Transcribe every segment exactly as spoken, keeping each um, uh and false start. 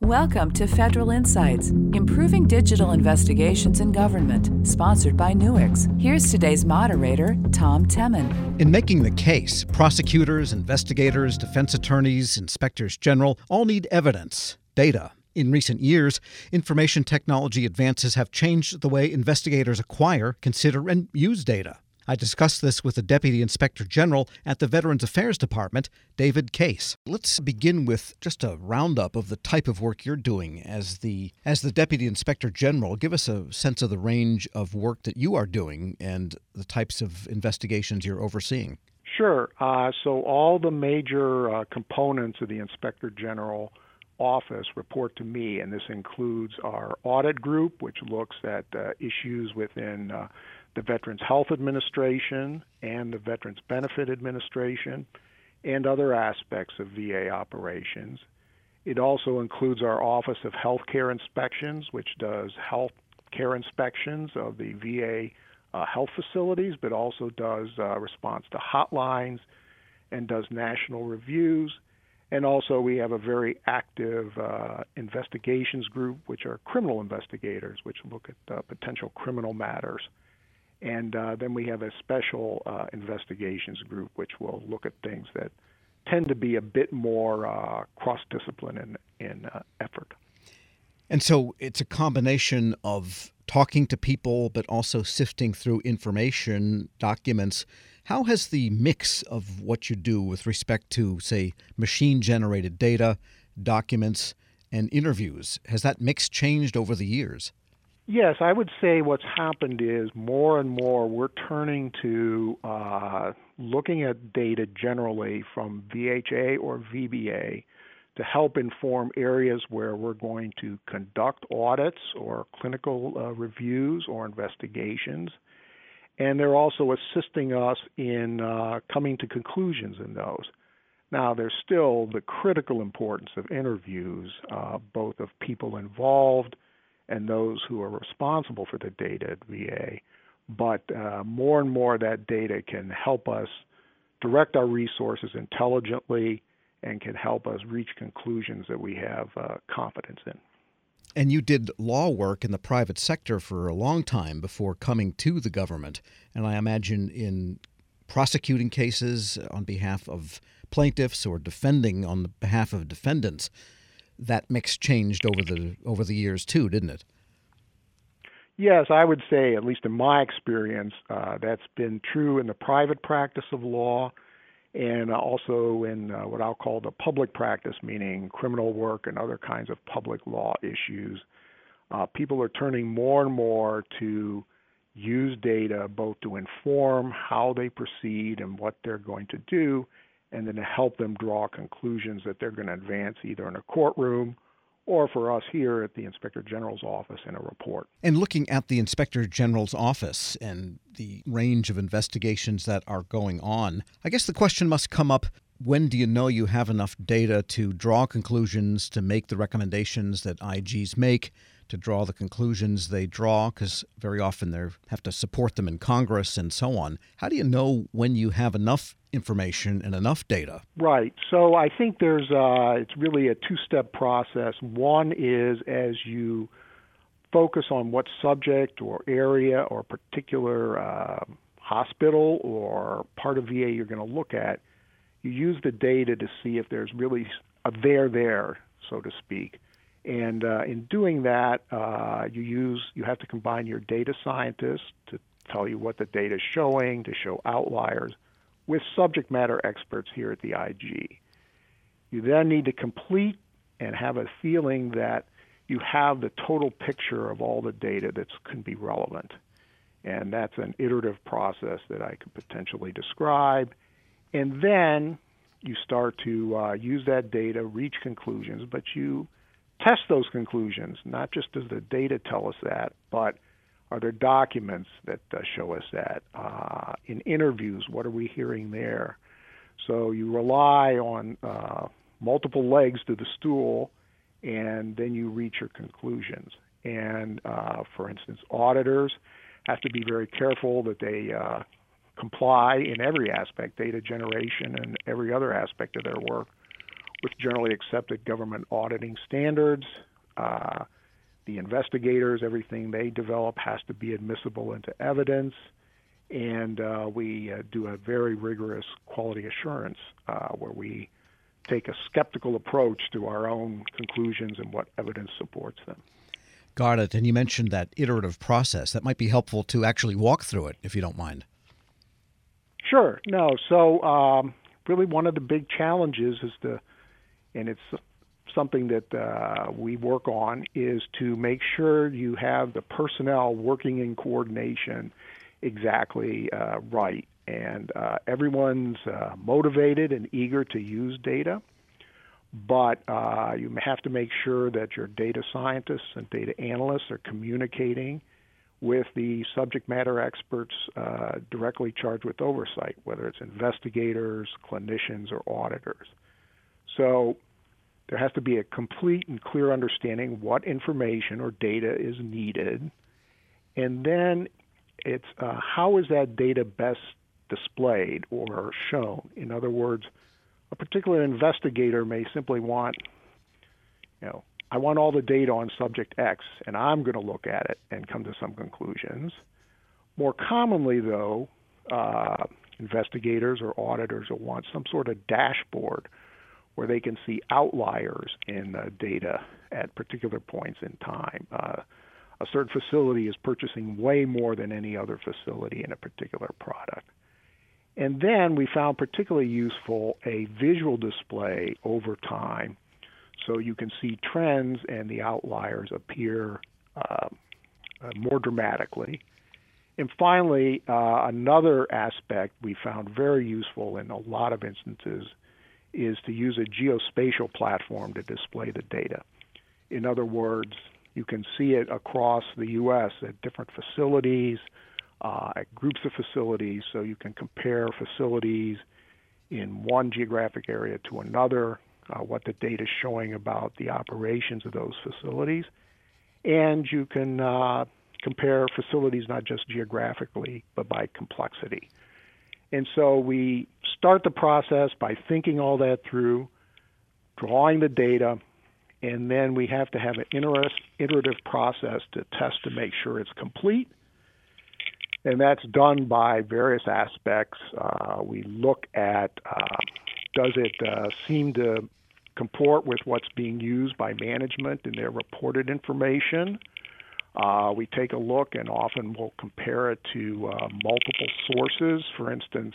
Welcome to Federal Insights, Improving Digital Investigations in Government, sponsored by Nuix. Here's today's moderator, Tom Temin. In making the case, prosecutors, investigators, defense attorneys, inspectors general all need evidence, data. In recent years, information technology advances have changed the way investigators acquire, consider, and use data. I discussed this with the Deputy Inspector General at the Veterans Affairs Department, David Case. Let's begin with just a roundup of the type of work you're doing as the as the Deputy Inspector General. Give us a sense of the range of work that you are doing and the types of investigations you're overseeing. Sure. Uh, so all the major uh, components of the Inspector General office report to me, and this includes our audit group, which looks at uh, issues within uh, the Veterans Health Administration and the Veterans Benefit Administration and other aspects of V A operations. It also includes our Office of Healthcare Inspections, which does health care inspections of the V A uh, health facilities, but also does uh, response to hotlines and does national reviews. And also we have a very active uh, investigations group, which are criminal investigators, which look at uh, potential criminal matters. And uh, then we have a special uh, investigations group, which will look at things that tend to be a bit more uh, cross-discipline in, in uh, effort. And so it's a combination of talking to people, but also sifting through information, documents. How has the mix of what you do with respect to, say, machine-generated data, documents, and interviews, has that mix changed over the years? Yes, I would say what's happened is more and more we're turning to uh, looking at data generally from V H A or V B A to help inform areas where we're going to conduct audits or clinical uh, reviews or investigations. And they're also assisting us in uh, coming to conclusions in those. Now, there's still the critical importance of interviews, uh, both of people involved and those who are responsible for the data at V A. But uh, more and more of that data can help us direct our resources intelligently and can help us reach conclusions that we have uh, confidence in. And you did law work in the private sector for a long time before coming to the government. And I imagine in prosecuting cases on behalf of plaintiffs or defending on the behalf of defendants, that mix changed over the over the years too, didn't it? Yes, I would say, at least in my experience, uh, that's been true in the private practice of law and also in uh, what I'll call the public practice, meaning criminal work and other kinds of public law issues. Uh, people are turning more and more to use data both to inform how they proceed and what they're going to do, and then to help them draw conclusions that they're going to advance either in a courtroom or for us here at the Inspector General's office in a report. And looking at the Inspector General's office and the range of investigations that are going on, I guess the question must come up, when do you know you have enough data to draw conclusions, to make the recommendations that I Gs make, to draw the conclusions they draw, because very often they have to support them in Congress and so on. How do you know when you have enough information and enough data? Right. So I think there's uh, it's really a two-step process. One is as you focus on what subject or area or particular uh, hospital or part of V A you're going to look at, you use the data to see if there's really a there there, so to speak. And uh, in doing that, uh, you use you have to combine your data scientists to tell you what the data is showing, to show outliers, with subject matter experts here at the I G. You then need to complete and have a feeling that you have the total picture of all the data that can be relevant. And that's an iterative process that I could potentially describe. And then you start to uh, use that data, reach conclusions, but you test those conclusions. Not just does the data tell us that, but are there documents that uh, show us that? Uh, in interviews, what are we hearing there? So you rely on uh, multiple legs to the stool, and then you reach your conclusions. And uh, for instance, auditors have to be very careful that they uh, comply in every aspect, data generation and every other aspect of their work, with generally accepted government auditing standards. Uh, the investigators, everything they develop has to be admissible into evidence. And uh, we uh, do a very rigorous quality assurance uh, where we take a skeptical approach to our own conclusions and what evidence supports them. Got it. And you mentioned that iterative process. That might be helpful to actually walk through it, if you don't mind. Sure. No. So um, really one of the big challenges is to, and it's something that uh, we work on, is to make sure you have the personnel working in coordination exactly uh, right. And uh, everyone's uh, motivated and eager to use data, but uh, you have to make sure that your data scientists and data analysts are communicating with the subject matter experts uh, directly charged with oversight, whether it's investigators, clinicians, or auditors. So there has to be a complete and clear understanding what information or data is needed, and then it's uh, how is that data best displayed or shown. In other words, a particular investigator may simply want, you know, I want all the data on subject X, and I'm going to look at it and come to some conclusions. More commonly, though, uh, investigators or auditors will want some sort of dashboard where they can see outliers in uh, data at particular points in time. Uh, a certain facility is purchasing way more than any other facility in a particular product. And then we found particularly useful a visual display over time so you can see trends and the outliers appear uh, uh, more dramatically. And finally, uh, another aspect we found very useful in a lot of instances is to use a geospatial platform to display the data. In other words, you can see it across the U S at different facilities, uh, at groups of facilities, so you can compare facilities in one geographic area to another, uh, what the data is showing about the operations of those facilities. And you can uh, compare facilities not just geographically, but by complexity. And so we start the process by thinking all that through, drawing the data, and then we have to have an iterative process to test to make sure it's complete. And that's done by various aspects. Uh, we look at uh, does it uh, seem to comport with what's being used by management in their reported information. Uh, we take a look and often we'll compare it to uh, multiple sources. For instance,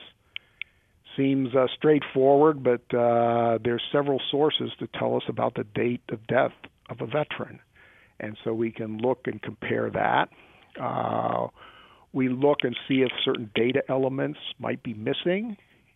seems uh, straightforward, but uh, there's several sources to tell us about the date of death of a veteran. And so we can look and compare that. Uh, we look and see if certain data elements might be missing.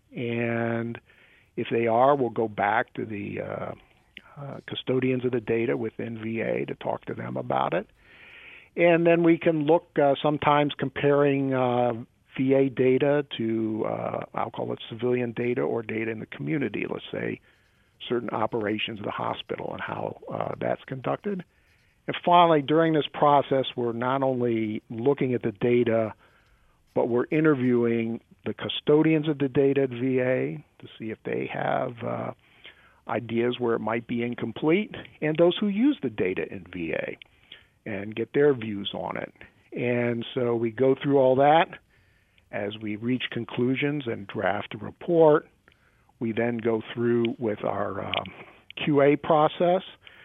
And if they are, we'll go back to the uh, uh, custodians of the data within V A to talk to them about it. And then we can look uh, sometimes comparing uh, V A data to, uh, I'll call it civilian data or data in the community, let's say certain operations of the hospital and how uh, that's conducted. And finally, during this process, we're not only looking at the data, but we're interviewing the custodians of the data at V A to see if they have uh, ideas where it might be incomplete, and those who use the data in V A and get their views on it. And so we go through all that. As we reach conclusions and draft a report, we then go through with our um, Q A process.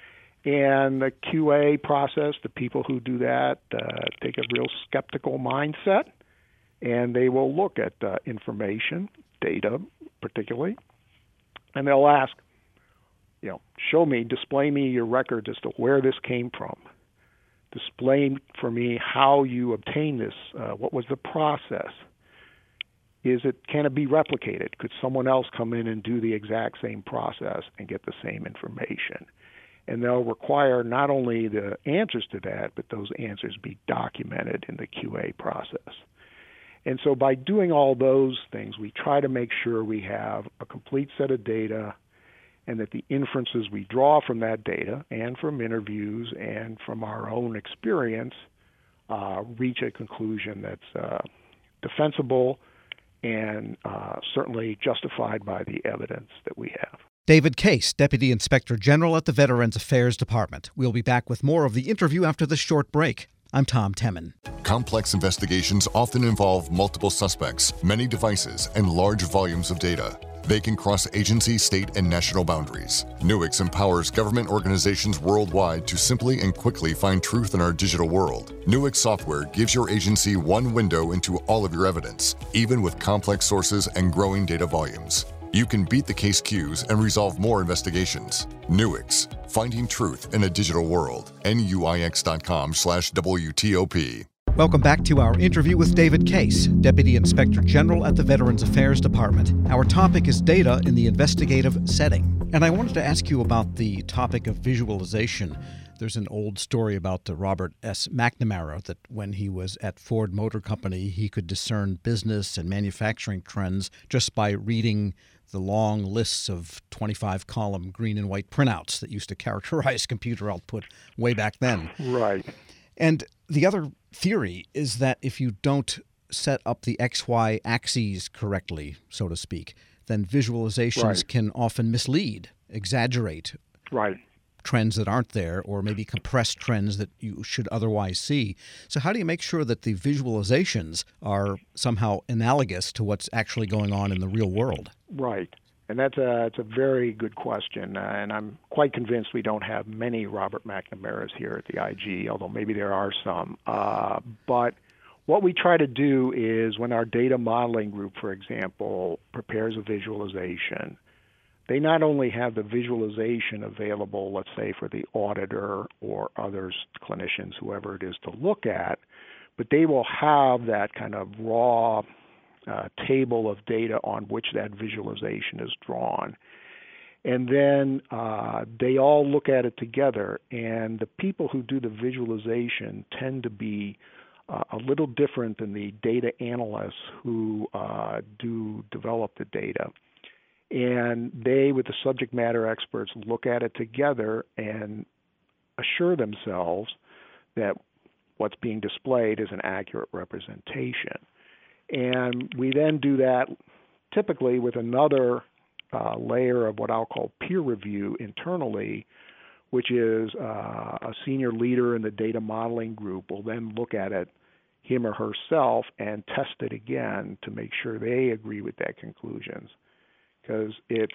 And the Q A process, the people who do that uh, take a real skeptical mindset, and they will look at uh, information, data particularly, and they'll ask, you know, show me, display me your records as to where this came from. Display for me how you obtained this. Uh, what was the process? Is it, can it be replicated? Could someone else come in and do the exact same process and get the same information? And they'll require not only the answers to that, but those answers be documented in the Q A process. And so by doing all those things, we try to make sure we have a complete set of data and that the inferences we draw from that data and from interviews and from our own experience uh, reach a conclusion that's uh, defensible and uh, certainly justified by the evidence that we have. David Case, Deputy Inspector General at the Veterans Affairs Department. We'll be back with more of the interview after this short break. I'm Tom Temin. Complex investigations often involve multiple suspects, many devices, and large volumes of data. They can cross agency, state, and national boundaries. Nuix empowers government organizations worldwide to simply and quickly find truth in our digital world. Nuix software gives your agency one window into all of your evidence, even with complex sources and growing data volumes. You can beat the case queues and resolve more investigations. Nuix, finding truth in a digital world. Nuix.com slash WTOP. Welcome back to our interview with David Case, Deputy Inspector General at the Veterans Affairs Department. Our topic is data in the investigative setting. And I wanted to ask you about the topic of visualization. There's an old story about uh, Robert S. McNamara that when he was at Ford Motor Company, he could discern business and manufacturing trends just by reading the long lists of twenty-five column green and white printouts that used to characterize computer output way back then. Right. And the other theory is that if you don't set up the X Y axes correctly, so to speak, then visualizations right. can often mislead, exaggerate right. trends that aren't there, or maybe compress trends that you should otherwise see. So how do you make sure that the visualizations are somehow analogous to what's actually going on in the real world? Right. And that's a, it's a very good question, uh, and I'm quite convinced we don't have many Robert McNamaras here at the I G, although maybe there are some. Uh, but what we try to do is when our data modeling group, for example, prepares a visualization, they not only have the visualization available, let's say, for the auditor or others, clinicians, whoever it is to look at, but they will have that kind of raw uh, table of data on which that visualization is drawn. And then uh, they all look at it together, and the people who do the visualization tend to be uh, a little different than the data analysts who uh, do develop the data. And they, with the subject matter experts, look at it together and assure themselves that what's being displayed is an accurate representation. And we then do that typically with another uh, layer of what I'll call peer review internally, which is uh, a senior leader in the data modeling group will then look at it, him or herself, and test it again to make sure they agree with their conclusions. Because it's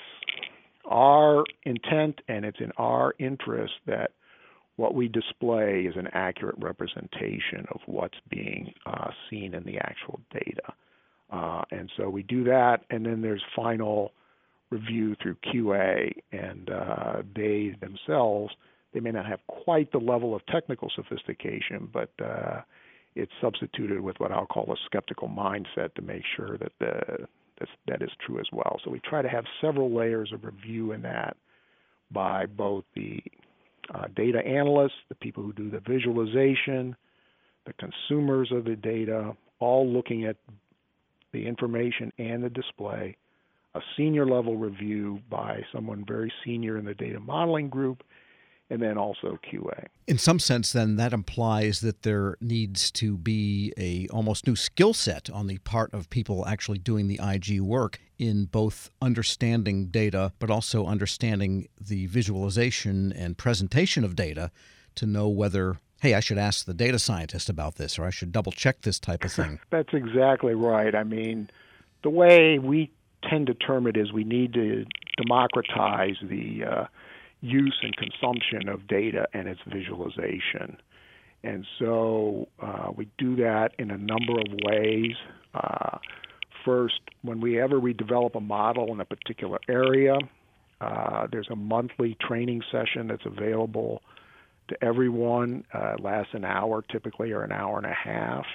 our intent and it's in our interest that what we display is an accurate representation of what's being uh, seen in the actual data. Uh, and so we do that, and then there's final review through Q A, and uh, they themselves, they may not have quite the level of technical sophistication, but uh, it's substituted with what I'll call a skeptical mindset to make sure that the That's, that is true as well. So we try to have several layers of review in that by both the uh, data analysts, the people who do the visualization, the consumers of the data, all looking at the information and the display, a senior level review by someone very senior in the data modeling group, and then also Q A. In some sense, then, that implies that there needs to be a almost new skill set on the part of people actually doing the I G work in both understanding data, but also understanding the visualization and presentation of data to know whether, hey, I should ask the data scientist about this, or I should double check this type of thing. That's exactly right. I mean, the way we tend to term it is we need to democratize the uh, use and consumption of data and its visualization. And so uh, we do that in a number of ways. Uh, first, when we ever we develop a model in a particular area, uh, there's a monthly training session that's available to everyone. Uh, it lasts an hour typically, or an hour and a half.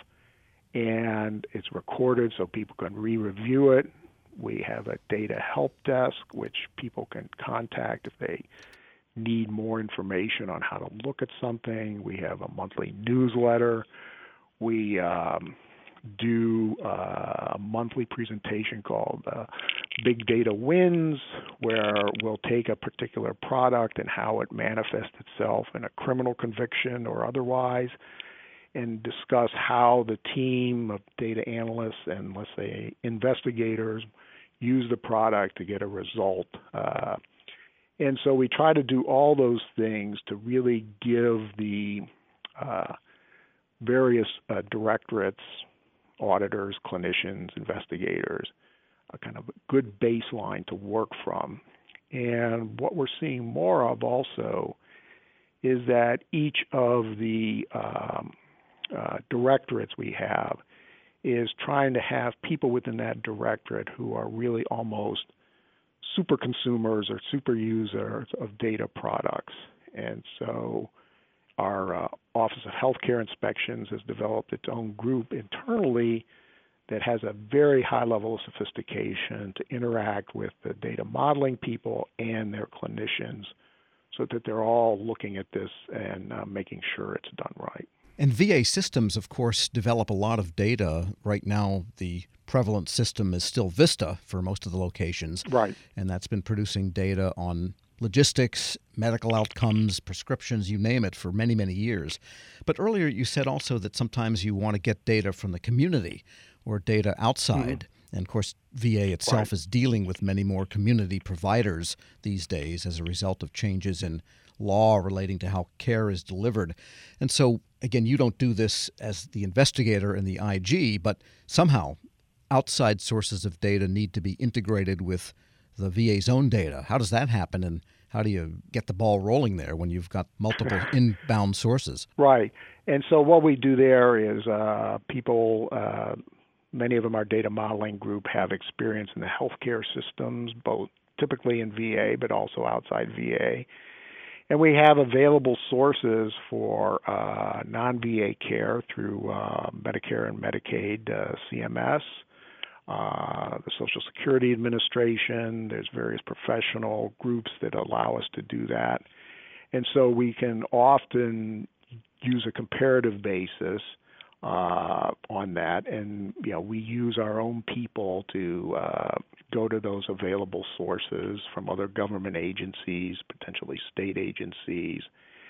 And it's recorded so people can re-review it. We have a data help desk, which people can contact if they need more information on how to look at something. We have a monthly newsletter. We um, do uh, a monthly presentation called uh, Big Data Wins, where we'll take a particular product and how it manifests itself in a criminal conviction or otherwise, and discuss how the team of data analysts and, let's say, investigators use the product to get a result. Uh, And so we try to do all those things to really give the uh, various uh, directorates, auditors, clinicians, investigators, a kind of a good baseline to work from. And what we're seeing more of also is that each of the um, uh, directorates we have is trying to have people within that directorate who are really almost super consumers or super users of data products. And so our uh, Office of Healthcare Inspections has developed its own group internally that has a very high level of sophistication to interact with the data modeling people and their clinicians so that they're all looking at this and uh, making sure it's done right. And V A systems, of course, develop a lot of data. Right now, the prevalent system is still Vista for most of the locations. Right. And that's been producing data on logistics, medical outcomes, prescriptions, you name it, for many, many years. But earlier you said also that sometimes you want to get data from the community or data outside. Mm-hmm. And of course, V A itself right. is dealing with many more community providers these days as a result of changes in law relating to how care is delivered. And so, again, you don't do this as the investigator in the I G, but somehow outside sources of data need to be integrated with the V A's own data. How does that happen, and how do you get the ball rolling there when you've got multiple inbound sources? Right. And so what we do there is uh, people, uh, many of them, our data modeling group, have experience in the healthcare systems, both typically in V A, but also outside V A. And we have available sources for uh, non-V A care through uh, Medicare and Medicaid, uh, C M S, uh, the Social Security Administration. There's various professional groups that allow us to do that. And so we can often use a comparative basis uh, on that. And, you know, we use our own people to uh, go to those available sources from other government agencies, potentially state agencies,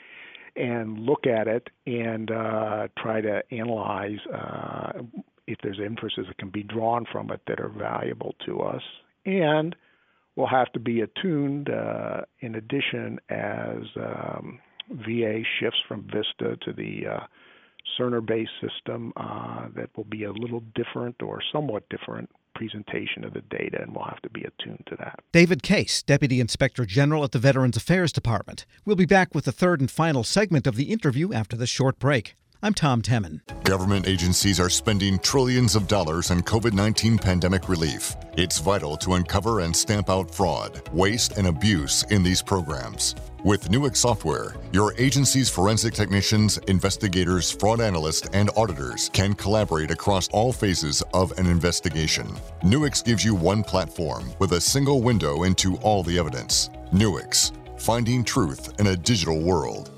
and look at it and uh, try to analyze uh, if there's inferences that can be drawn from it that are valuable to us. And we'll have to be attuned, uh, in addition, as um, V A shifts from Vista to the uh, Cerner-based system, uh, that will be a little different or somewhat different presentation of the data, and we'll have to be attuned to that. David Case, Deputy Inspector General at the Veterans Affairs Department. We'll be back with the third and final segment of the interview after this short break. I'm Tom Temin. Government agencies are spending trillions of dollars on COVID nineteen pandemic relief. It's vital to uncover and stamp out fraud, waste, and abuse in these programs. With Nuix software, your agency's forensic technicians, investigators, fraud analysts, and auditors can collaborate across all phases of an investigation. Nuix gives you one platform with a single window into all the evidence. Nuix, finding truth in a digital world.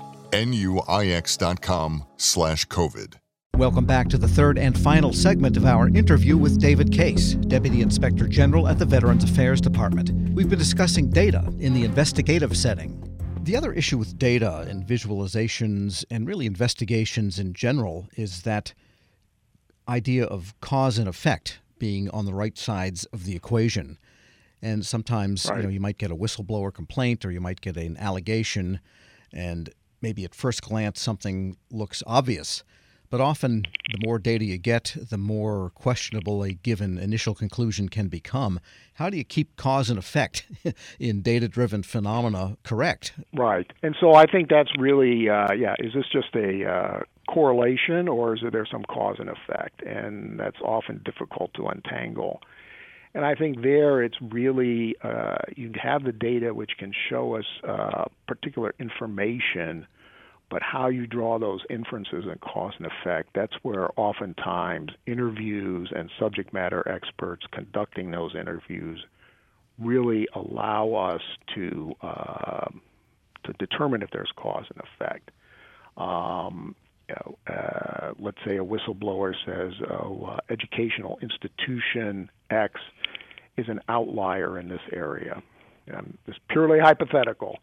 Nuix dot com slash COVID. Welcome back to the third and final segment of our interview with David Case, Deputy Inspector General at the Veterans Affairs Department. We've been discussing data in the investigative setting. The other issue with data and visualizations and really investigations in general is that idea of cause and effect being on the right sides of the equation. And sometimes, right. you know, you might get a whistleblower complaint or you might get an allegation, and maybe at first glance something looks obvious. But often the more data you get, the more questionable a given initial conclusion can become. How do you keep cause and effect in data-driven phenomena correct? Right. And so I think that's really, uh, yeah, is this just a uh, correlation, or is there some cause and effect? And that's often difficult to untangle. And I think there it's really, uh, you have the data which can show us uh, particular information, but how you draw those inferences and cause and effect, that's where oftentimes interviews and subject matter experts conducting those interviews really allow us to uh, to determine if there's cause and effect. Um, you know, uh, let's say a whistleblower says, oh, uh, educational institution X is an outlier in this area. Um, it's purely hypothetical.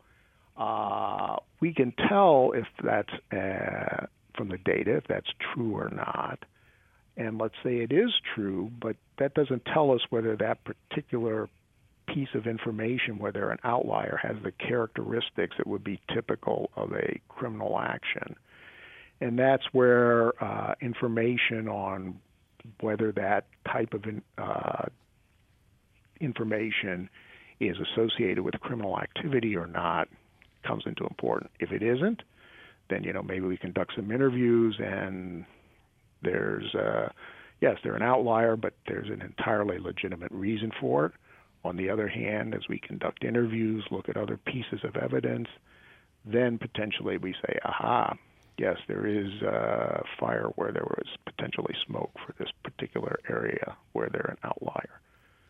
Uh, we can tell if that's uh, from the data, if that's true or not. And let's say it is true, but that doesn't tell us whether that particular piece of information, whether an outlier has the characteristics that would be typical of a criminal action. And that's where uh, information on whether that type of in, uh, information is associated with criminal activity or not comes into important. If it isn't, then, you know, maybe we conduct some interviews and there's, uh, yes, they're an outlier, but there's an entirely legitimate reason for it. On the other hand, as we conduct interviews, look at other pieces of evidence, then potentially we say, aha, yes, there is uh, fire where there was potentially smoke for this particular area where they're an outlier.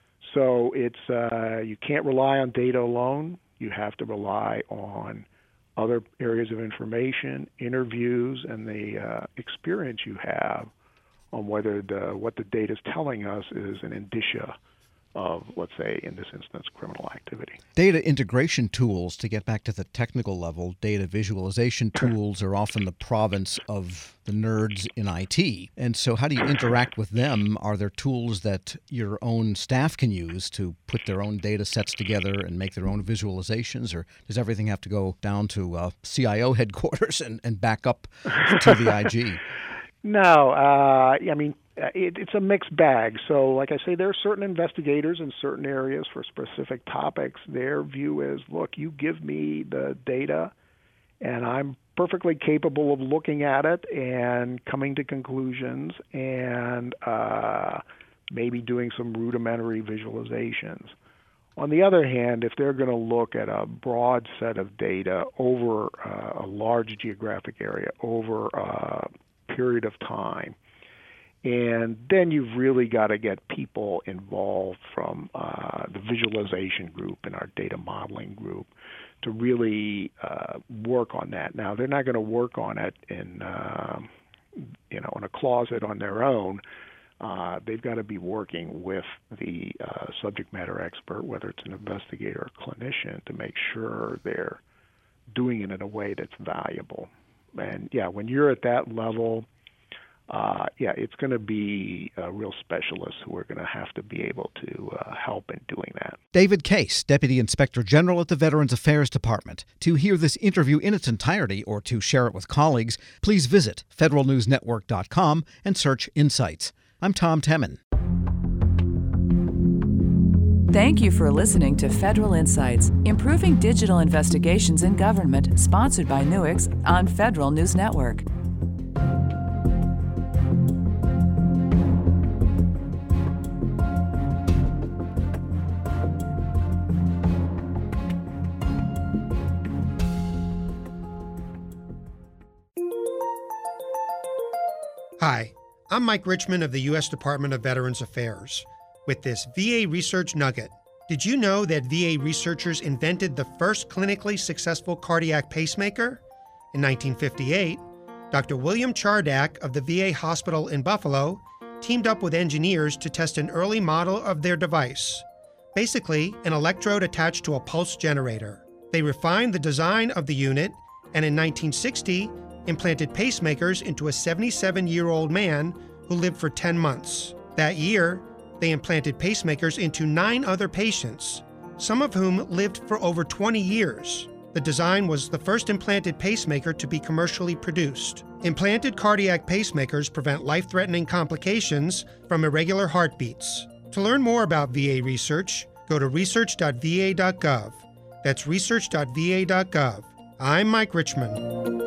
So it's uh, you can't rely on data alone. You have to rely on other areas of information, interviews, and the uh, experience you have on whether the what the data is telling us is an indicia of, let's say, in this instance, criminal activity. Data integration tools, to get back to the technical level, data visualization tools are often the province of the nerds in I T. And so how do you interact with them? Are there tools that your own staff can use to put their own data sets together and make their own visualizations? Or does everything have to go down to uh, C I O headquarters and, and back up to the I G? No, uh, I mean, it, it's a mixed bag. So, like I say, there are certain investigators in certain areas for specific topics. Their view is, look, you give me the data, and I'm perfectly capable of looking at it and coming to conclusions and uh, maybe doing some rudimentary visualizations. On the other hand, if they're going to look at a broad set of data over uh, a large geographic area, over a period of time, and then you've really got to get people involved from uh, the visualization group and our data modeling group to really uh, work on that. Now, they're not going to work on it in, uh, you know, in a closet on their own. Uh, they've got to be working with the uh, subject matter expert, whether it's an investigator or clinician, to make sure they're doing it in a way that's valuable. And, yeah, when you're at that level, uh, yeah, it's going to be uh, real specialists who are going to have to be able to uh, help in doing that. David Case, Deputy Inspector General at the Veterans Affairs Department. To hear this interview in its entirety or to share it with colleagues, please visit federal news network dot com and search Insights. I'm Tom Temin. Thank you for listening to Federal Insights, Improving Digital Investigations in Government, sponsored by Nuix on Federal News Network. Hi, I'm Mike Richman of the U S Department of Veterans Affairs. With this V A Research Nugget, did you know that V A researchers invented the first clinically successful cardiac pacemaker? In nineteen fifty-eight, Doctor William Chardak of the V A hospital in Buffalo teamed up with engineers to test an early model of their device, basically an electrode attached to a pulse generator. They refined the design of the unit and in nineteen sixty implanted pacemakers into a seventy-seven-year-old man who lived for ten months. That year, they implanted pacemakers into nine other patients, some of whom lived for over twenty years. The design was the first implanted pacemaker to be commercially produced. Implanted cardiac pacemakers prevent life-threatening complications from irregular heartbeats. To learn more about V A research, go to research dot v a dot gov. That's research dot v a dot gov. I'm Mike Richman.